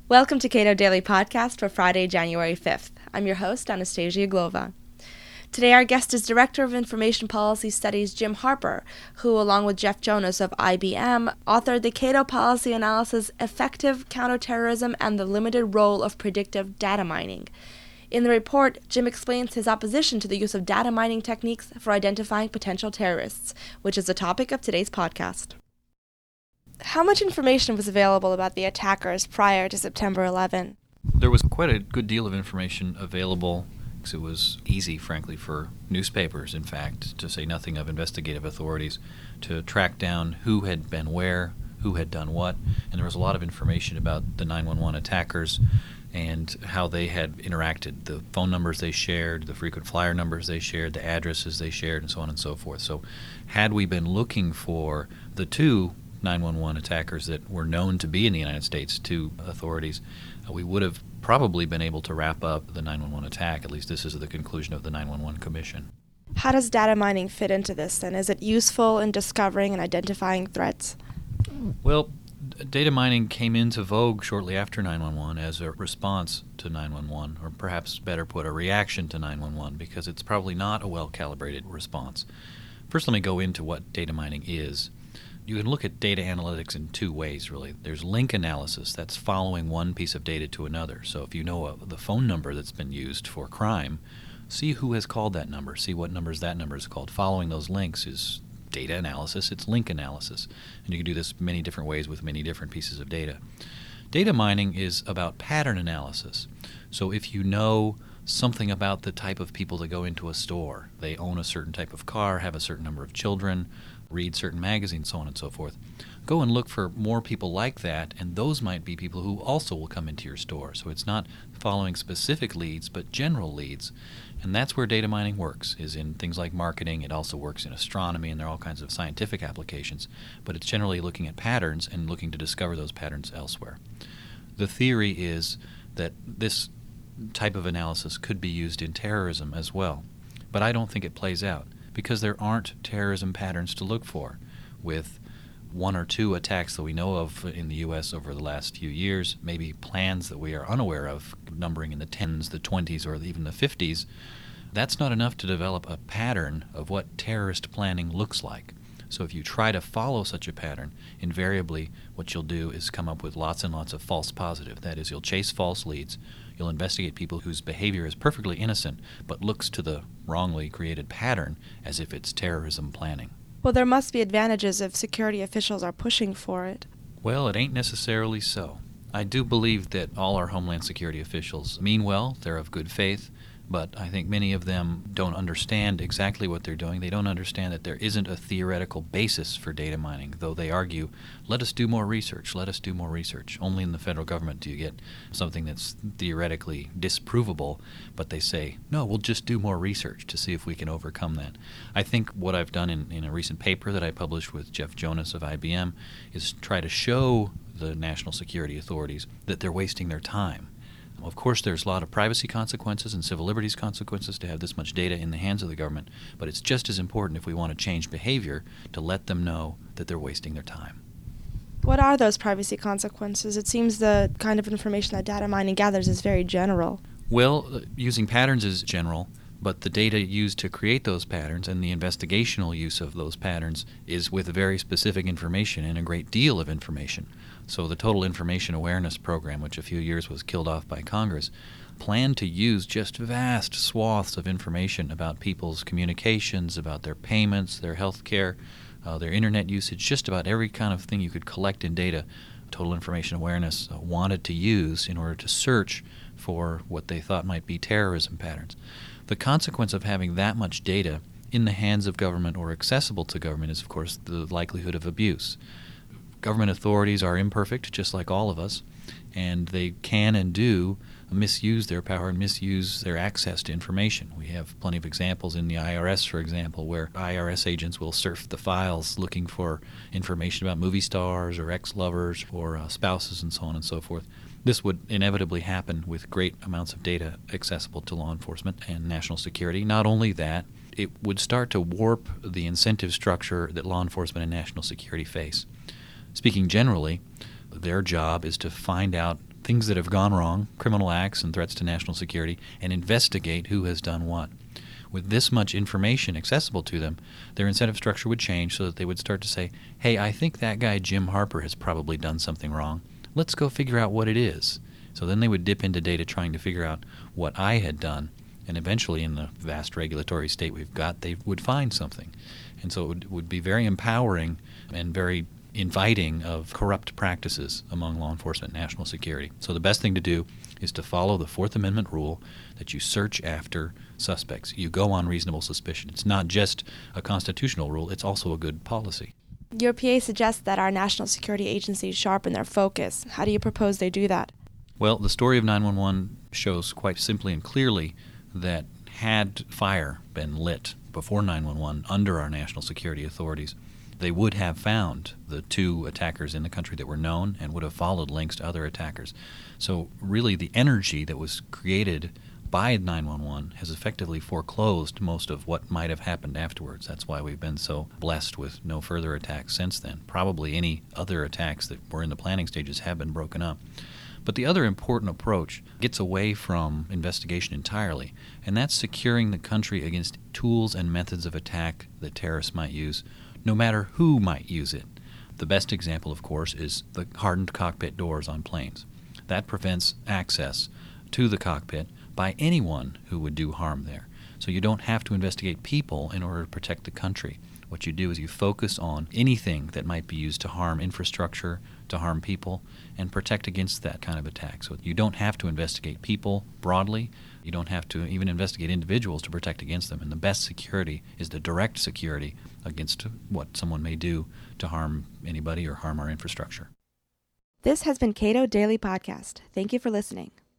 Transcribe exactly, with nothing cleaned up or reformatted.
Welcome to Cato Daily Podcast for Friday, January fifth. I'm your host, Anastasia Glova. Today our guest is Director of Information Policy Studies Jim Harper, who, along with Jeff Jonas of I B M, authored the Cato Policy Analysis Effective Counterterrorism and the Limited Role of Predictive Data Mining. In the report, Jim explains his opposition to the use of data mining techniques for identifying potential terrorists, which is the topic of today's podcast. How much information was available about the attackers prior to September eleventh? There was quite a good deal of information available, because it was easy, frankly, for newspapers, in fact, to say nothing of investigative authorities, to track down who had been where, who had done what, and there was a lot of information about the nine one one attackers and how they had interacted, the phone numbers they shared, the frequent flyer numbers they shared, the addresses they shared, and so on and so forth. So had we been looking for the two nine one one attackers that were known to be in the United States to authorities, uh, we would have probably been able to wrap up the nine one one attack. At least this is the conclusion of the nine one one Commission. How does data mining fit into this, then? Is it useful in discovering and identifying threats? Well, d- data mining came into vogue shortly after nine one one as a response to nine one one, or perhaps better put, a reaction to nine one one, because it's probably not a well-calibrated response. First, let me go into what data mining is. You can look at data analytics in two ways, really. There's link analysis, that's following one piece of data to another. So if you know a, the phone number that's been used for crime, see who has called that number, see what numbers that number is called. Following those links is data analysis, it's link analysis. And you can do this many different ways with many different pieces of data. Data mining is about pattern analysis. So if you know something about the type of people that go into a store, they own a certain type of car, have a certain number of children, read certain magazines, so on and so forth. Go and look for more people like that, and those might be people who also will come into your store. So it's not following specific leads, but general leads. And that's where data mining works, is in things like marketing. It also works in astronomy, and there are all kinds of scientific applications. But it's generally looking at patterns and looking to discover those patterns elsewhere. The theory is that this type of analysis could be used in terrorism as well. But I don't think it plays out, because there aren't terrorism patterns to look for. With one or two attacks that we know of in the U S over the last few years, maybe plans that we are unaware of, numbering in the tens, the twenties, or even the fifties, that's not enough to develop a pattern of what terrorist planning looks like. So if you try to follow such a pattern, invariably what you'll do is come up with lots and lots of false positive. That is, you'll chase false leads. You'll investigate people whose behavior is perfectly innocent but looks to the wrongly created pattern as if it's terrorism planning. Well, there must be advantages if security officials are pushing for it. Well, it ain't necessarily so. I do believe that all our Homeland Security officials mean well, they're of good faith, but I think many of them don't understand exactly what they're doing. They don't understand that there isn't a theoretical basis for data mining, though they argue, let us do more research, let us do more research. Only in the federal government do you get something that's theoretically disprovable, but they say, no, we'll just do more research to see if we can overcome that. I think what I've done in, in a recent paper that I published with Jeff Jonas of I B M is try to show the national security authorities that they're wasting their time. Of course, there's a lot of privacy consequences and civil liberties consequences to have this much data in the hands of the government, but it's just as important if we want to change behavior to let them know that they're wasting their time. What are those privacy consequences? It seems the kind of information that data mining gathers is very general. Well, uh, using patterns is general, but the data used to create those patterns and the investigational use of those patterns is with very specific information and a great deal of information. So the Total Information Awareness Program, which a few years was killed off by Congress, planned to use just vast swaths of information about people's communications, about their payments, their health care, uh, their internet usage, just about every kind of thing you could collect in data. Total Information Awareness uh, wanted to use in order to search for what they thought might be terrorism patterns. The consequence of having that much data in the hands of government or accessible to government is, of course, the likelihood of abuse. Government authorities are imperfect, just like all of us, and they can and do misuse their power and misuse their access to information. We have plenty of examples in the I R S, for example, where I R S agents will surf the files looking for information about movie stars or ex-lovers or uh, spouses and so on and so forth. This would inevitably happen with great amounts of data accessible to law enforcement and national security. Not only that, it would start to warp the incentive structure that law enforcement and national security face. Speaking generally, their job is to find out things that have gone wrong, criminal acts and threats to national security, and investigate who has done what. With this much information accessible to them, their incentive structure would change so that they would start to say, hey, I think that guy Jim Harper has probably done something wrong. Let's go figure out what it is. So then they would dip into data trying to figure out what I had done, and eventually in the vast regulatory state we've got, they would find something. And so it would, would be very empowering and very inviting of corrupt practices among law enforcement and national security. So the best thing to do is to follow the Fourth Amendment rule that you search after suspects. You go on reasonable suspicion. It's not just a constitutional rule, it's also a good policy. Your P A suggests that our national security agencies sharpen their focus. How do you propose they do that? Well, the story of nine one one shows quite simply and clearly that had fire been lit before nine one one under our national security authorities, they would have found the two attackers in the country that were known and would have followed links to other attackers. So really the energy that was created by nine one one has effectively foreclosed most of what might have happened afterwards. That's why we've been so blessed with no further attacks since then. Probably any other attacks that were in the planning stages have been broken up. But the other important approach gets away from investigation entirely, and that's securing the country against tools and methods of attack that terrorists might use, no matter who might use it. The best example, of course, is the hardened cockpit doors on planes. That prevents access to the cockpit by anyone who would do harm there. So you don't have to investigate people in order to protect the country. What you do is you focus on anything that might be used to harm infrastructure, to harm people, and protect against that kind of attack. So you don't have to investigate people broadly. You don't have to even investigate individuals to protect against them. And the best security is the direct security against what someone may do to harm anybody or harm our infrastructure. This has been Cato Daily Podcast. Thank you for listening.